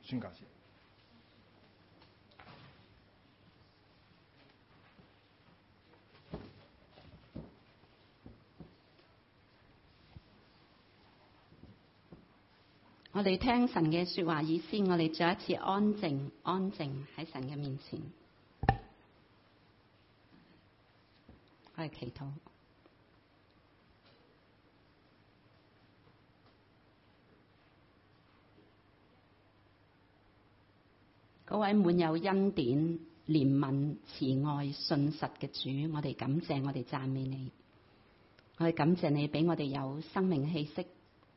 宣教士。 我哋聽神嘅說話以先，我哋再一次安靜喺神嘅面前。我哋祈禱。嗰位滿有恩典、憐憫、慈愛、信實嘅主，我哋感謝，我哋讚美你。我哋感謝你俾我哋有生命氣息，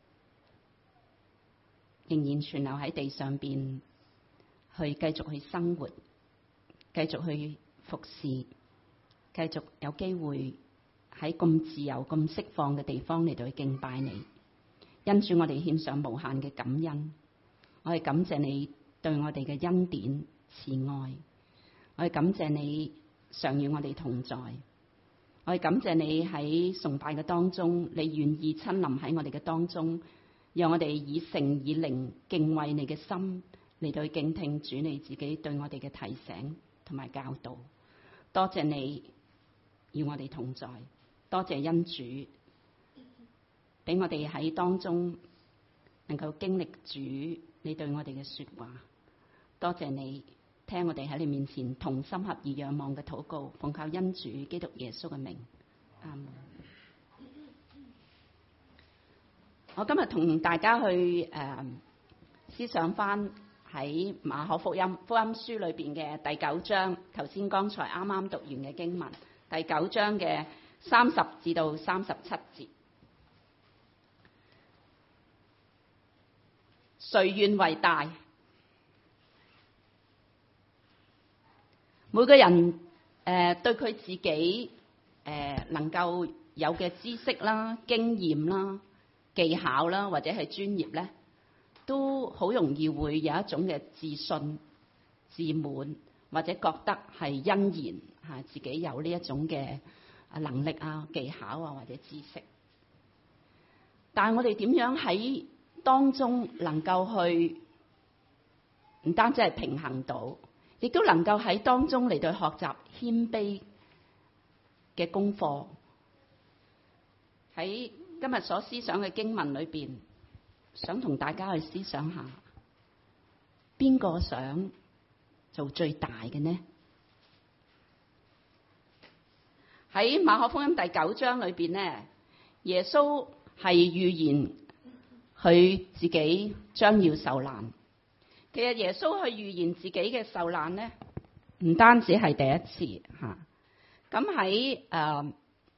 仍然存留喺地上邊，去繼續去生活，繼續去服侍，繼續有機會喺咁自由、咁釋放嘅地方嚟到去敬拜你。因住我哋獻上無限嘅感恩，我哋感謝你對我哋嘅恩典、慈愛。我哋感謝你常與我哋同在。我哋感謝你喺崇拜嘅當中，你願意親臨喺我哋嘅當中，讓我哋以誠以靈敬畏你嘅心嚟到去敬聽主你自己對我哋嘅提醒同埋教導。多謝你與我哋同在，多謝恩主俾我哋喺當中能夠經歷主你對我哋嘅說話。多謝你聽我哋喺你面前同心合意仰望嘅禱告，奉靠恩主基督耶穌嘅名，阿門。我今日同大家去思想翻喺馬可福音書裏邊嘅第9章，剛才啱啱讀完嘅經文，第9章嘅30至到37節。誰願為大？每個人對佢自己能夠有嘅知識啦、經驗啦、技巧啦，或者係專業咧，都好容易會有一種嘅自信、自滿，或者覺得係欣然嚇自己有呢一種嘅能力啊、技巧啊或者知識。但係我哋點樣喺當中能夠去唔單止係平衡到，亦都能夠喺當中嚟到學習謙卑嘅功課。喺今日所思想嘅經文裏邊，想同大家去思想下，邊個想做最大嘅呢？喺馬可福音第9章裏邊呢，耶穌係預言佢自己將要受難。其實耶穌去預言自己嘅受難呢，唔單止係第一次嚇。咁喺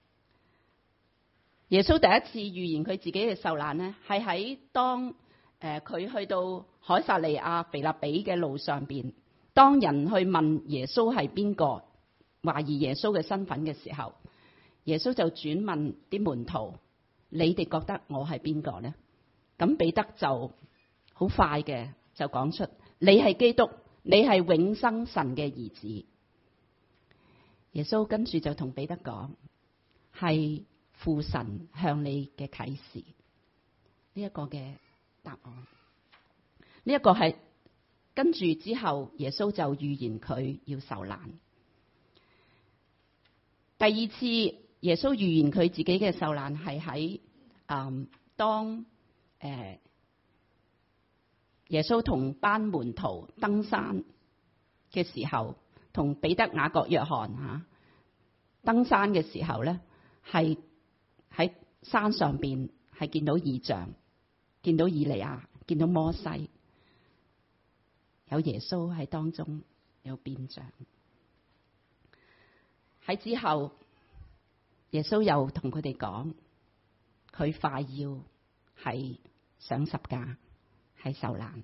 耶穌第一次預言佢自己嘅受難呢，係喺當佢去到凱撒利亞腓立比嘅路上邊，當人去問耶穌係邊個，懷疑耶穌嘅身份嘅時候，耶穌就轉問啲門徒：你哋覺得我係邊個呢？咁彼得就好快嘅就講出：你係基督，你係永生神嘅兒子。耶穌跟住就同彼得講：係父神向你嘅啟示。呢一個嘅答案，呢一個係跟住之後耶穌就預言佢要受難。第二次耶穌預言佢自己嘅受難係喺當耶穌同班門徒登山嘅時候，同彼得、雅各、約翰登山嘅時候咧，係喺山上邊係見到異象，見到以利亞，見到摩西，有耶穌喺當中有變像。喺之後，耶穌又同佢哋講，佢快要係上十架，係受難。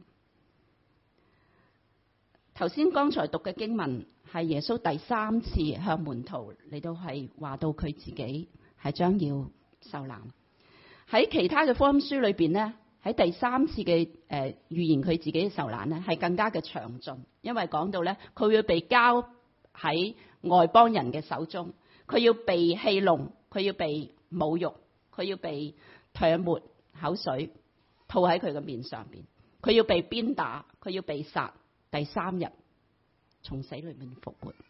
剛才讀嘅經文係耶穌第3次向門徒嚟到係話到佢自己係將要受難。喺其他嘅福音書裏邊呢，喺第3次嘅預言佢自己嘅受難呢，係更加嘅詳盡，因為講到咧佢要被交喺外邦人嘅手中，佢要被戲弄，佢要被侮辱，佢要被唾沫口水吐喺佢嘅面上邊，佢要被鞭打， 佢要被殺，第3日從死裏面復活。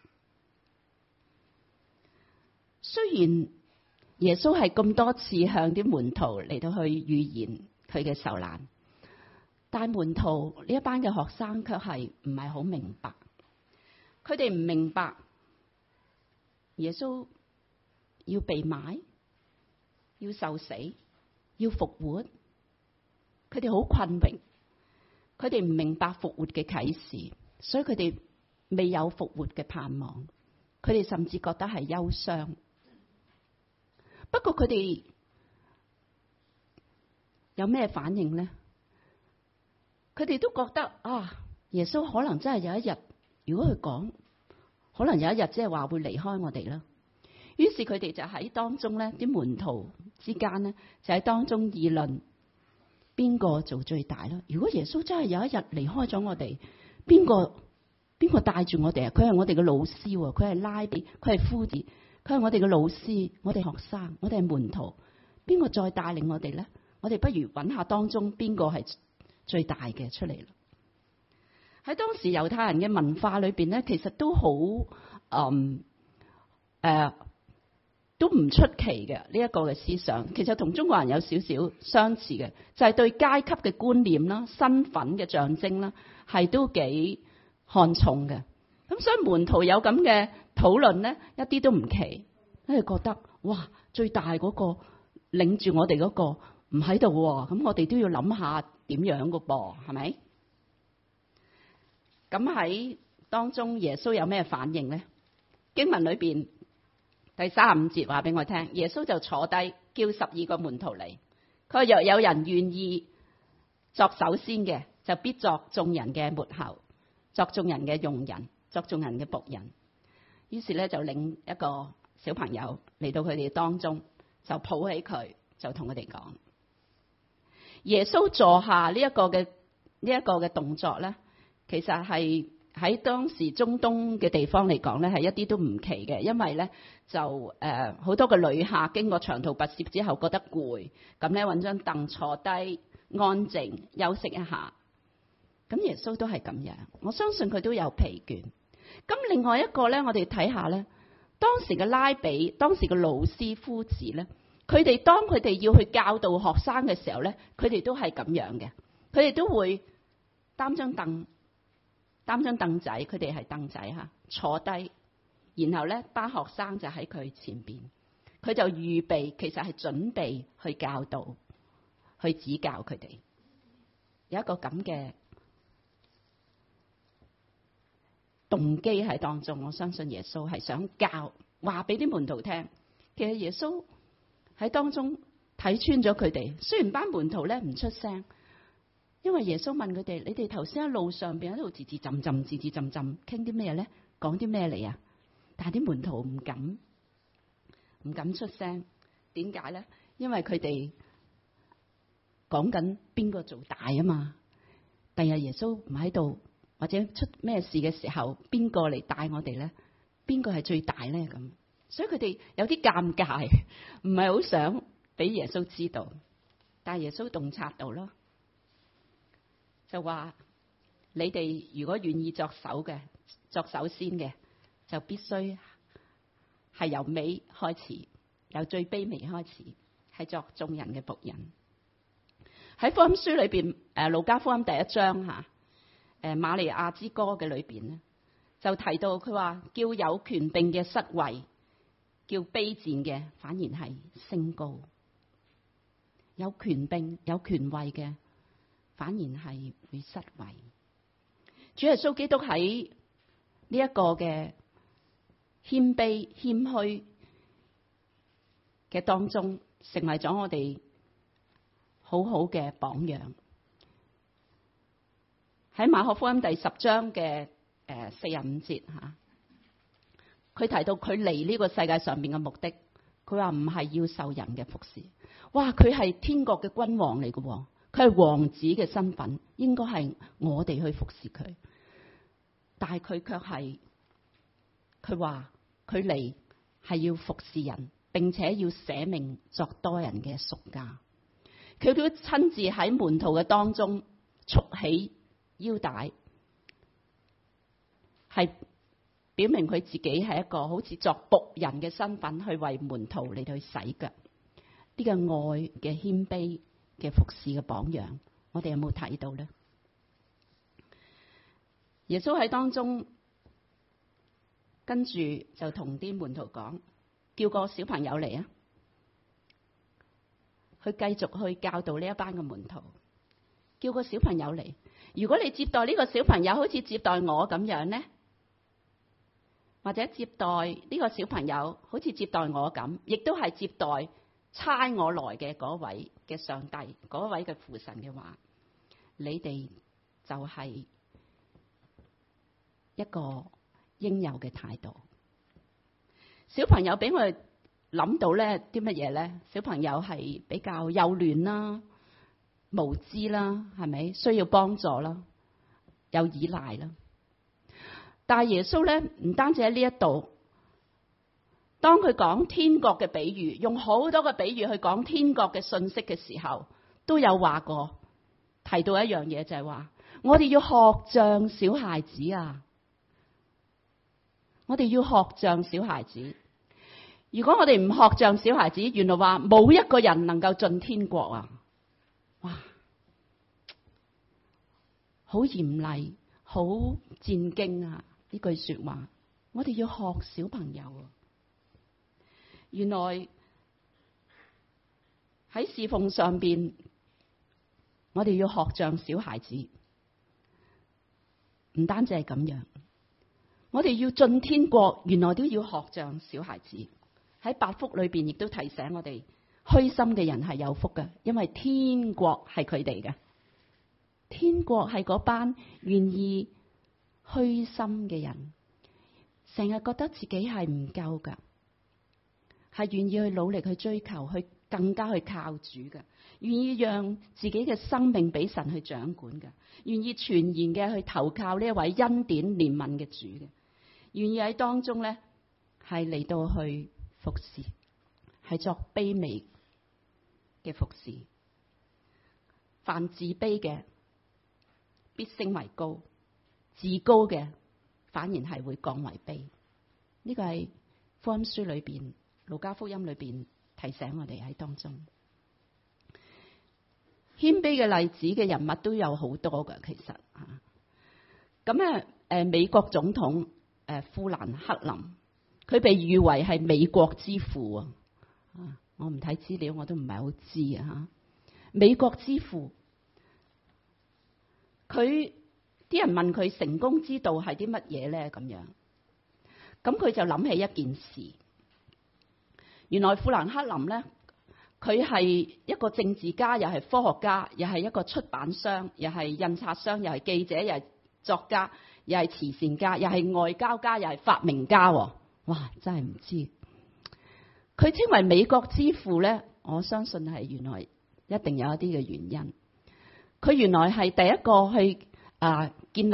雖然耶穌係咁多次向啲門徒嚟到去預言佢嘅受難，但係門徒呢一班嘅學生卻係唔係好明白。佢哋唔明白耶穌要被賣，要受死，要復活。佢哋好困惑，佢哋唔明白復活嘅啟示，所以佢哋未有復活嘅盼望。佢哋甚至覺得係憂傷。不過佢哋有咩反應呢？佢哋都覺得耶穌可能真係有一日，如果佢講，可能有一日即係話會離開我哋啦。於是佢哋就喺當中咧，啲門徒之間咧，就喺當中議論邊個做最大啦。如果耶穌真係有一日離開咗我哋，邊個帶住我哋啊？佢係我哋嘅老師，佢係拉比，佢係夫子，佢係我哋嘅老師，我哋學生，我哋係門徒，邊個再帶領我哋咧？我哋不如揾下當中邊個係最大嘅出嚟啦。喺當時猶太人嘅文化裏邊咧，其實都好都唔出奇嘅呢一個嘅思想。其實同中國人有少少相似嘅，就係對階級嘅觀念啦、身份嘅象徵啦，係都幾看重嘅。咁所以門徒有咁嘅討論咧，一啲都唔奇，因為覺得哇，最大嗰個領住我哋嗰個唔喺度喎，咁我哋都要諗下點樣個噃，係咪？咁喺當中耶穌有咩反應咧？經文裏邊第35節話俾我聽，耶穌就坐低叫12個門徒嚟，佢話若有人願意作首先嘅，就必作眾人嘅末後，作眾人嘅用人，作眾人嘅僕人。於是咧就領一個小朋友嚟到佢哋當中，就抱起佢，就同佢哋講。耶穌坐下呢一個嘅動作咧，其實係喺當時中東嘅地方嚟講咧，係一啲都唔奇嘅，因為咧就好多嘅旅客經過長途跋涉之後覺得攰，咁咧揾張凳坐低安靜休息一下。咁耶穌都係咁樣，我相信佢都有疲倦。咁另外一個咧，我哋睇下咧，當時嘅拉比，當時嘅老師夫子咧，當佢哋要去教導學生嘅時候咧，佢哋都係咁樣嘅，佢哋都會擔張凳仔，佢哋係凳仔嚇，坐低，然後咧班學生就喺佢前邊，佢就預備，其實係準備去教導、去指教佢哋，有一個咁嘅動機喺當中。我相信耶穌係想教，話俾啲門徒聽。其實耶穌喺當中睇穿咗佢哋，雖然班門徒咧唔出聲。因為耶穌問佢哋：你哋頭先喺路上邊喺度字字浸浸，傾啲咩咧？講啲咩嚟啊？但係啲門徒唔敢出聲。點解咧？因為佢哋講緊邊個做大啊嘛。第日耶穌唔喺度，或者出咩事嘅時候，邊個嚟帶我哋咧？邊個係最大咧？咁，所以佢哋有啲尷尬，唔係好想俾耶穌知道。但係耶穌洞察到咯。就話你哋如果願意作首先嘅，就必須係由尾開始，由最卑微開始，係作眾人嘅僕人。喺福音書裏邊，路加福音第1章瑪利亞之歌嘅裏邊咧，就提到佢話叫有權柄嘅失位，叫卑賤嘅反而係升高。有權柄有權位嘅反而係會失位。主耶穌基督喺呢一個嘅謙卑謙虛嘅當中，成為咗我哋好好嘅榜樣。喺馬可福音第10章嘅45節佢提到佢嚟呢個世界上面嘅目的，佢話唔係要受人嘅服侍。哇！佢係天國嘅君王嚟嘅。佢係王子嘅身份，應該係我哋去服侍佢，但係佢卻係佢話佢嚟係要服侍人，並且要捨命作多人嘅贖價。佢都親自喺門徒嘅當中束起腰帶，係表明佢自己係一個好似作僕人嘅身份去為門徒嚟到去洗腳。呢個愛嘅謙卑嘅服侍嘅榜樣，我哋有冇睇到呢？耶穌喺當中跟住就同啲門徒講，叫個小朋友嚟啊，去繼續去教導呢一班嘅門徒。叫個小朋友嚟，如果你接待呢個小朋友好似接待我咁樣呢，或者接待呢個小朋友好似接待我咁，亦都係接待差我來嘅嗰位嘅上帝，嗰位嘅父神嘅話，你哋就係一個應有嘅態度。小朋友俾我哋諗到咧啲乜嘢咧？小朋友係比較幼嫩啦、無知啦，係咪？需要幫助啦，有依賴啦。但係耶穌咧唔單止喺呢一度，當佢講天國嘅比喻，用好多個比喻去講天國嘅信息嘅時候，都有話過，提到一樣嘢就係話，我哋要學像小孩子啊！我哋要學像小孩子。如果我哋唔學像小孩子，原來話冇一個人能夠進天國啊！哇，好嚴厲，好戰兢啊！呢句說話，我哋要學小朋友啊！原來喺侍奉上邊，我哋要學像小孩子，唔單止係咁樣，我哋要進天國，原來都要學像小孩子。喺八福裏邊亦都提醒我哋，虛心嘅人係有福嘅，因為天國係佢哋嘅。天國係嗰班願意虛心嘅人，成日覺得自己係唔夠噶，係願意去努力去追求，去更加去靠主嘅，願意讓自己嘅生命俾神去掌管嘅，願意全然嘅去投靠呢一位恩典憐憫嘅主嘅，願意喺當中咧係嚟到去服侍，係作卑微嘅服侍。凡自卑嘅必升為高，自高嘅反而係會降為卑。呢個係福音書裏邊，路加福音裏邊提醒我哋喺當中。謙卑嘅例子嘅人物都有好多噶，其實吓。咁美國總統富蘭克林，佢被譽為係美國之父啊！我唔睇資料，我都唔係好知啊吓。美國之父，佢啲人問佢成功之道係啲乜嘢咧？咁樣，咁佢就諗起一件事。原來富蘭克林咧，佢係一個政治家，又係科學家，又係一個出版商，又係印刷商，又係記者，又係作家，又係慈善家，又係外交家，又係發明家。哇！真係唔知。佢稱為美國之父咧，我相信係原來一定有一啲嘅原因。佢原來係第一個去建立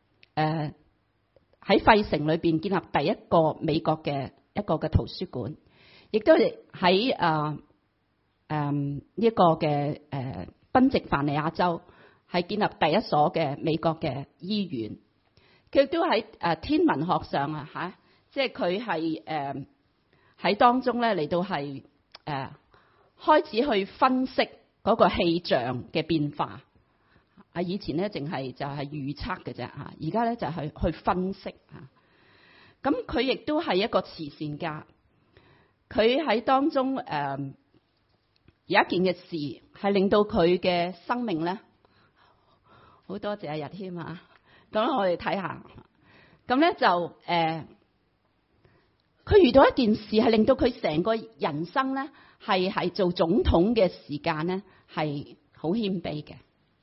喺費城裏邊建立第一個美國嘅一個嘅圖書館，亦都係喺呢一個嘅賓夕凡尼亞州係建立第一所嘅美國嘅醫院。佢亦都喺天文學上啊嚇，即係佢係喺當中咧嚟到係開始去分析嗰個氣象嘅變化。以前咧淨係就係預測嘅啫嚇，而家咧就係去分析嚇。咁佢亦都係一個慈善家，佢喺當中有一件嘅事係令到佢嘅生命咧，好多謝阿日添啊！咁我哋睇下，咁咧就佢遇到一件事係令到佢成個人生咧係做總統嘅時間咧係好謙卑嘅。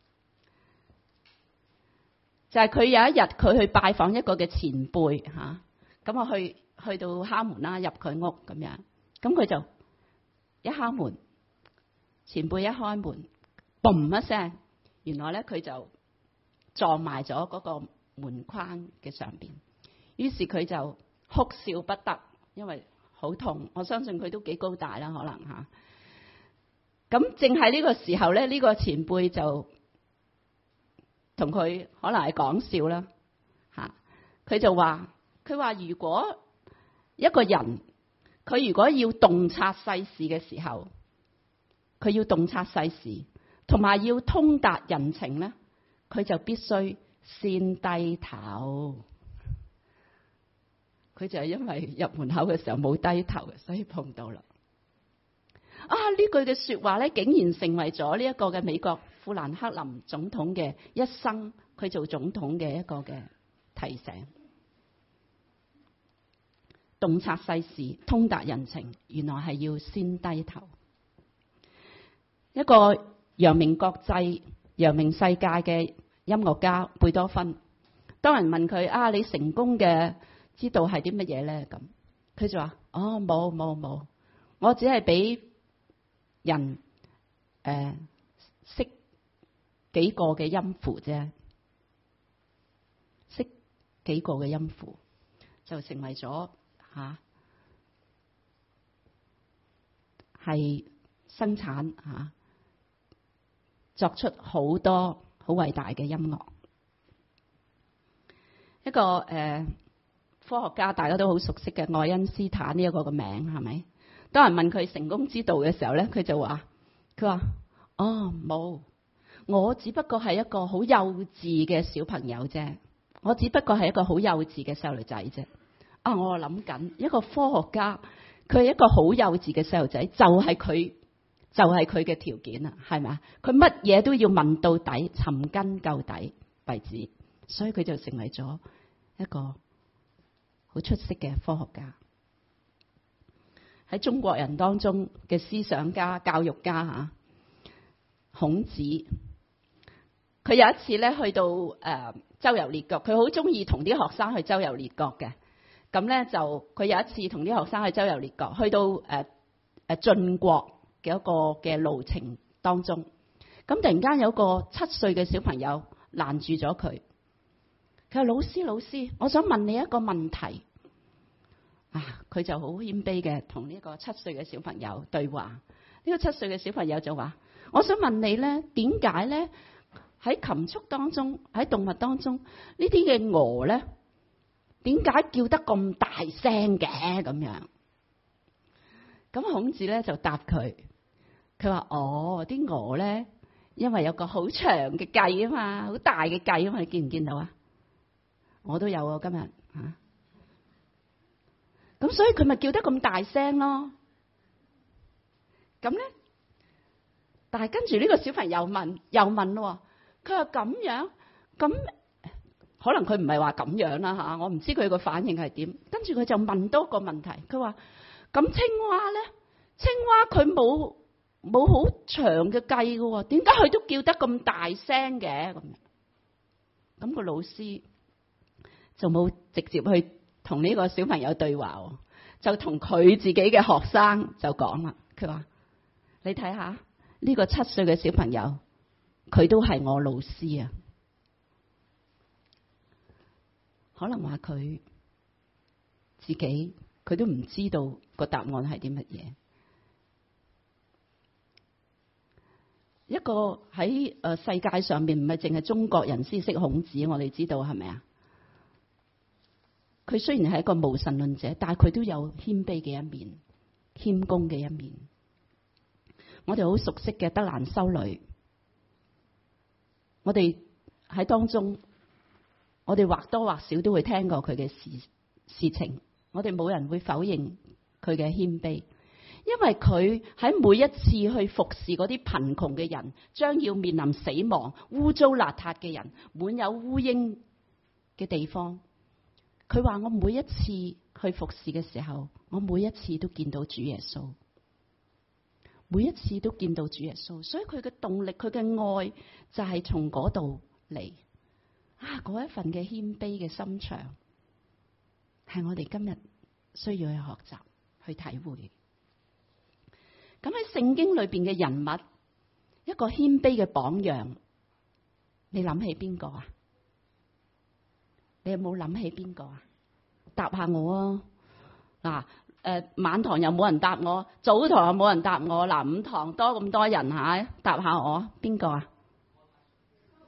就係佢有一日佢去拜訪一個嘅前輩嚇，咁我去到敲門啦，入佢屋咁樣，咁佢就一敲門，前輩一開門，嘣一聲，原來咧佢就撞埋咗嗰個門框嘅上邊，於是佢就哭笑不得，因為好痛。我相信佢都幾高大啦，可能嚇。咁正係呢個時候咧，呢個前輩就同佢可能係講笑啦嚇。佢就話：如果一個人佢如果要洞察世事嘅時候，佢要洞察世事，同埋要通達人情咧，佢就必須先低頭。佢就係因為入門口嘅時候冇低頭，所以碰到啦。呢句嘅說話咧，竟然成為咗呢一個嘅美國富蘭克林總統嘅一生佢做總統嘅一個嘅提醒。洞察世事，通達人情，原來係要先低頭。一個揚名國際、揚名世界嘅音樂家貝多芬，當人問佢你成功嘅知道係啲乜嘢咧？咁佢就話：冇，我只係俾人識幾個嘅音符啫，識幾個嘅音符就成為咗係生產作出好多好偉大嘅音樂。一個科學家大家都好熟悉嘅愛因斯坦呢一個嘅名係咪？當人問佢成功之道嘅時候咧，佢就話：冇，我只不過係一個好幼稚嘅小朋友啫，我只不過係一個好幼稚嘅細路仔啫。我諗緊一個科學家，佢係一個好幼稚嘅細路仔，就係佢嘅條件啊，係咪啊？佢乜嘢都要問到底，尋根究底為止，所以佢就成為咗一個好出色嘅科學家。喺中國人當中嘅思想家、教育家孔子，佢有一次咧去到周遊列國，佢好中意同啲學生去周遊列國嘅。咁咧就佢有一次同啲學生去周遊列國，去到晉國嘅一個嘅路程當中，咁突然間有個7歲嘅小朋友攔住咗佢。佢話：老師，我想問你一個問題。佢就好謙卑嘅同呢個7歲嘅小朋友對話。呢個7歲嘅小朋友就話：我想問你咧，點解咧喺禽畜當中，喺動物當中呢啲嘅鵝咧，點解叫得咁大聲嘅？咁樣，咁孔子咧就答佢，佢話：啲鵝咧，因為有個好長嘅髻啊嘛，好大嘅髻啊嘛，你見唔見到啊？我都有今日咁所以佢咪叫得咁大聲咯。咁咧，但係跟住呢個小朋友問咯，佢話咁樣，咁可能佢唔係話咁樣啦我唔知佢個反應係點。跟住佢就問多個問題，佢話：咁青蛙咧？青蛙佢冇好長嘅髻嘅，點解佢都叫得咁大聲嘅？咁個老師就冇直接去同呢個小朋友對話，就同佢自己嘅學生就講啦。佢話：你睇下呢個7歲嘅小朋友，佢都係我老師啊。可能話佢自己佢都唔知道個答案係啲乜嘢。一個喺世界上面唔係淨係中國人先識孔子，我哋知道係咪啊？佢雖然係一個無神論者，但係佢都有謙卑嘅一面，謙恭嘅一面。我哋好熟悉嘅德蘭修女，我哋喺當中，我哋或多或少都會聽過佢嘅事情。我哋冇人會否認佢嘅謙卑，因為佢喺每一次去服侍嗰啲貧窮嘅人，將要面臨死亡、污糟邋遢嘅人、滿有烏蠅嘅地方。佢話：我每一次去服侍嘅時候，我每一次都見到主耶穌，每一次都見到主耶穌，所以佢嘅動力、佢嘅愛就係從嗰度嚟。嗰一份嘅謙卑嘅心腸，係我哋今日需要去學習、去體會。咁喺聖經裏邊嘅人物，一個謙卑嘅榜樣，你諗起邊個啊？你有冇諗起邊個啊？答下我啊！晚堂又冇人答我，早堂又冇人答我，午堂多咁多人答下我，邊個啊？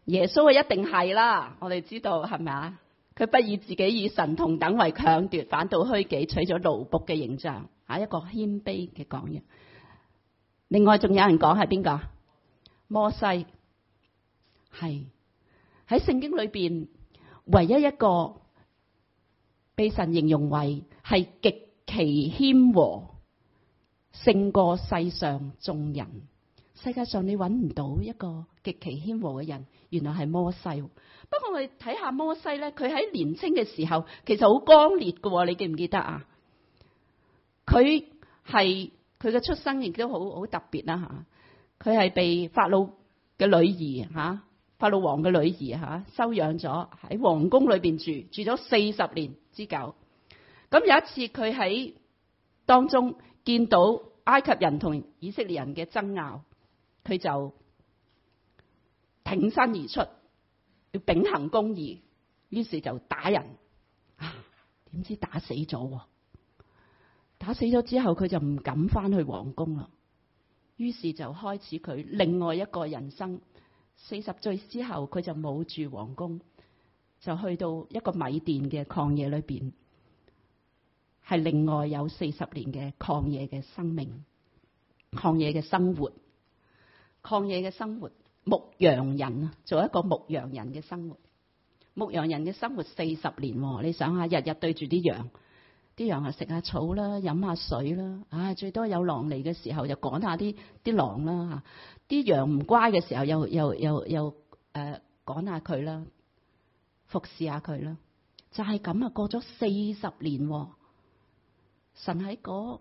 耶穌一定係啦，我哋知道係咪啊？佢不以自己與神同等為強奪，反倒虛己，取咗奴僕嘅形象，一個謙卑嘅講員。另外仲有人講係邊個？摩西，係喺聖經裏邊唯一一個被神形容為係極其謙和，勝過世上眾人。世界上你揾唔到一個極其謙和嘅人，原來係摩西。不過我哋睇下摩西咧，佢喺年青嘅時候其實好剛烈嘅，你記唔記得啊？佢嘅出生亦都好特別啦吓，佢係被法老嘅女兒吓，法老王嘅女兒吓收養咗，喺皇宮裏邊住咗40年之久。咁有一次佢喺當中見到埃及人同以色列人嘅爭拗，佢就挺身而出，要秉行公義，於是就打人。點知打死咗？打死咗之後，佢就唔敢翻去皇宮啦。於是就開始佢另外一個人生。40歲之後，佢就冇住皇宮，就去到一個米甸嘅曠野裏邊，係另外有40年嘅曠野嘅生命、曠野嘅生活、曠野嘅生活。牧羊人啊，做一個牧羊人嘅生活。牧羊人嘅生活40年，你想下，日日對住啲羊，啲羊啊食下草啦，飲下水啦，最多有狼嚟嘅時候就趕下啲狼啦吓，啲羊唔乖嘅時候又趕下佢啦，服侍下佢啦，就係咁啊！過咗40年，神喺嗰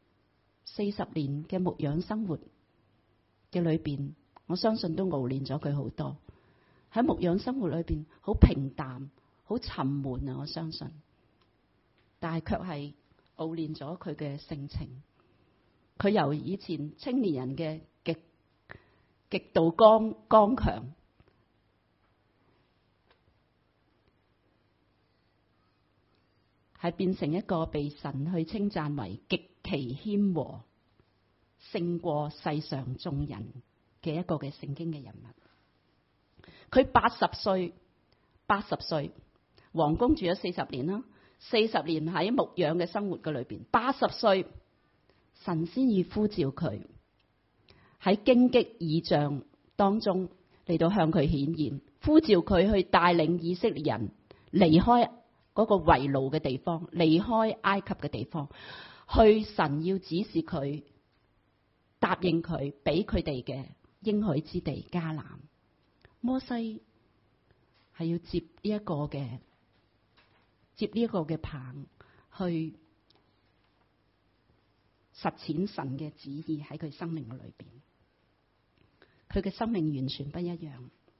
40年嘅牧養生活嘅裏邊，我相信都熬練咗佢好多。喺牧養生活裏邊，好平淡，好沉悶啊！我相信，但係卻係熬練咗佢嘅性情。佢由以前青年人嘅極度剛強，係變成一個被神去稱讚為極其謙和，勝過世上眾人嘅一個嘅聖經嘅人物。佢80歲，皇宮住咗40年啦，40年喺牧養嘅生活嘅裏邊，80歲神先至呼召佢喺荊棘異象當中嚟到向佢顯現，呼召佢去帶領以色列人離開嗰個為奴嘅地方，離開埃及嘅地方，去神要指示佢，答應佢俾佢哋嘅應許之地迦南。摩西係要接呢一個嘅棒，去實踐神嘅旨意喺佢生命嘅裏邊。佢嘅生命完全不一樣。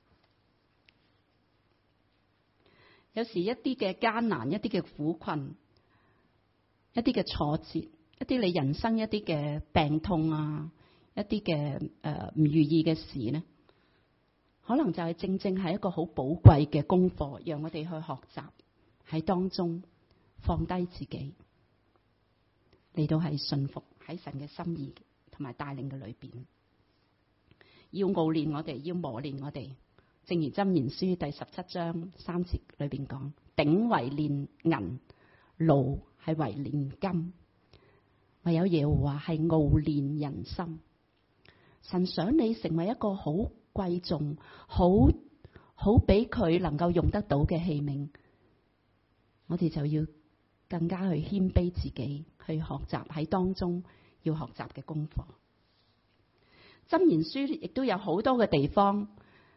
有時一啲嘅艱難，一啲嘅苦困，一啲嘅挫折，一啲你人生一啲嘅病痛啊，一啲嘅唔如意嘅事呢，可能就係正正係一個好寶貴嘅功課，讓我哋去學習喺當中放低自己，嚟到係順服喺神嘅心意同埋帶領嘅裏邊，要熬練我哋，要磨練我哋。正如箴言書第17章3節裏邊講：鼎為煉銀，爐係為煉金，唯有耶和華係熬練人心。神想你成為一個好貴重、好俾佢能夠用得到嘅器皿，我哋就要更加去謙卑自己，去學習喺當中要學習嘅功課。箴言書亦都有好多嘅地方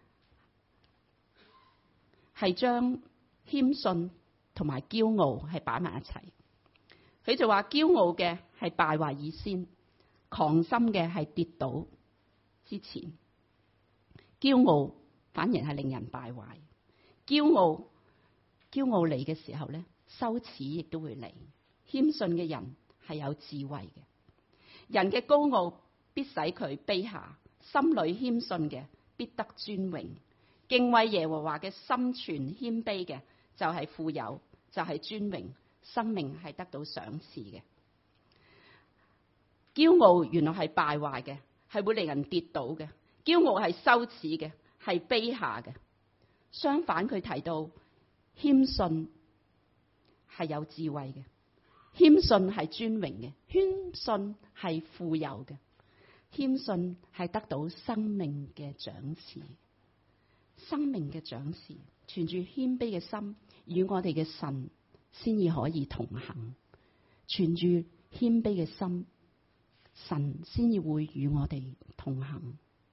係將謙遜同埋驕傲係擺埋一齊。佢就話驕傲嘅係敗壞以先，狂心嘅係跌倒之前。驕傲反而係令人敗壞。驕傲嚟嘅時候咧，羞恥亦都會嚟。謙遜嘅人係有智慧嘅。人嘅高傲必使佢卑下，心裏謙遜嘅必得尊榮。敬畏耶和華嘅心存謙卑嘅就係富有，就係尊榮，生命係得到賞賜嘅。驕傲原來係敗壞嘅，係會令人跌倒嘅。驕傲係羞恥嘅，係卑下嘅。 相反，佢提到謙遜係有智慧嘅，謙遜係尊榮嘅，謙遜係富有嘅，謙遜係得到生命嘅賞賜。生命嘅賞賜，存住謙卑嘅心，與我哋嘅神先至可以同行。存住謙卑嘅心，神先至會與我哋同行。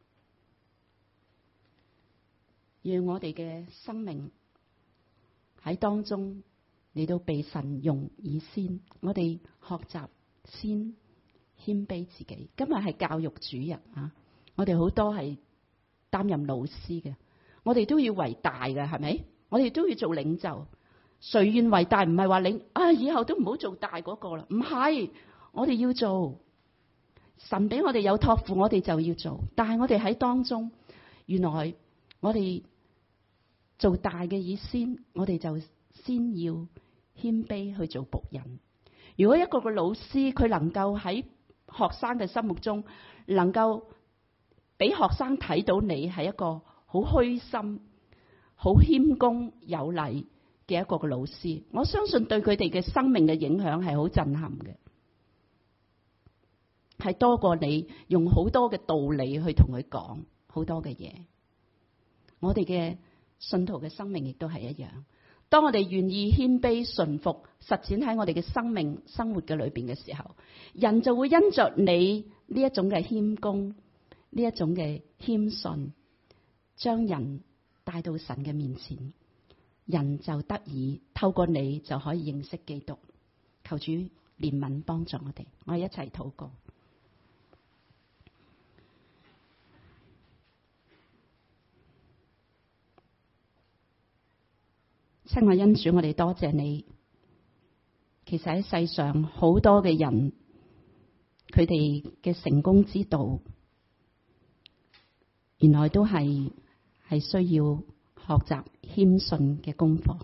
讓我哋嘅生命喺當中嚟到被神用以先，我哋學習先謙卑自己。今日係教育主日啊，我哋好多係擔任老師嘅，我哋都要為大嘅，係咪？我哋都要做領袖。誰願為大？唔係話你以後都唔好做大嗰個啦，唔係，我哋要做。神俾我哋有託付，我哋就要做。但係我哋喺當中，原來我哋做大嘅以先，我哋就先要謙卑去做僕人。如果一個老師佢能夠喺學生嘅心目中，能夠俾學生睇到你係一個好虛心、好謙恭有禮嘅一個老師，我相信對佢哋嘅生命嘅影響係好震撼嘅，係多過你用好多嘅道理去同佢講好多嘅嘢。我哋嘅信徒嘅生命亦都係一樣，當我哋願意謙卑順服實踐喺我哋嘅生命生活嘅裏邊嘅時候，人就會因着你呢一種嘅謙恭，呢一種嘅謙遜，將人帶到神嘅面前，人就得以透過你就可以認識基督。求主憐憫幫助我哋，我哋一齊禱告。親愛恩主，我哋多謝你。其實喺世上好多嘅人，佢哋嘅成功之道，原來都係需要學習謙遜嘅功課。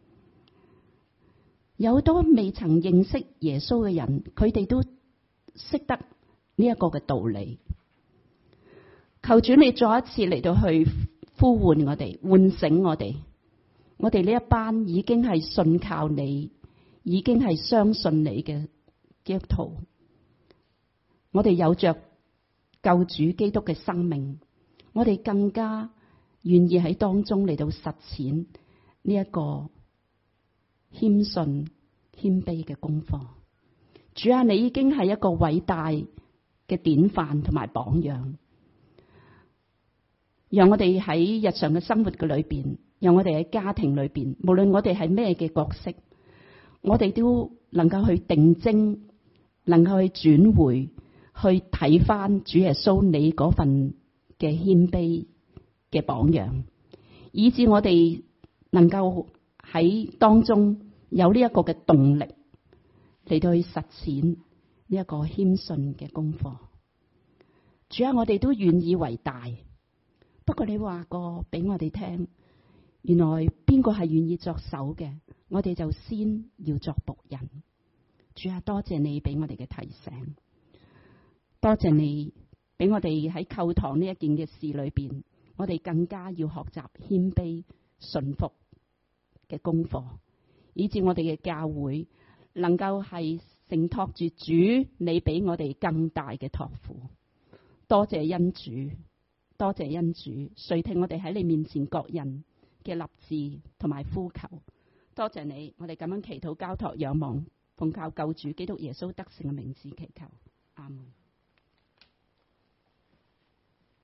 有好多未曾認識耶穌嘅人，佢哋都識得呢一個嘅道理。求主你再一次嚟到去呼喚我哋，喚醒我哋。我哋呢一班已經係信靠你，已經係相信你嘅基督徒，我哋有着救主基督嘅生命，我哋更加願意喺當中嚟到實踐呢一個謙遜謙卑嘅功課。主啊，你已經係一個偉大嘅典範同埋榜樣，讓我哋喺日常嘅生活嘅裏邊，讓我哋喺家庭裏邊，無論我哋係咩嘅角色，我哋都能夠去定睛，能夠去轉回，去睇翻主耶穌你嗰份嘅謙卑嘅榜樣，以致我哋能夠喺當中有呢一個嘅動力嚟到去實踐呢一個謙遜嘅功課。主啊，我哋都願意為大，不過你話過俾我哋聽，原來邊個係願意作首嘅，我哋就先要作僕人。主啊，多謝你俾我哋嘅提醒，多謝你俾我哋喺購堂呢一件嘅事裏邊，我哋更加要學習謙卑順服嘅功課，以致我哋嘅教會能夠係承托住主你俾我哋更大嘅託付。多謝恩主，多謝恩主，垂聽我哋喺你面前各人嘅立志同埋呼求。多謝你，我哋咁樣祈禱交託仰望，奉靠救主基督耶穌得勝嘅名字祈求，阿門。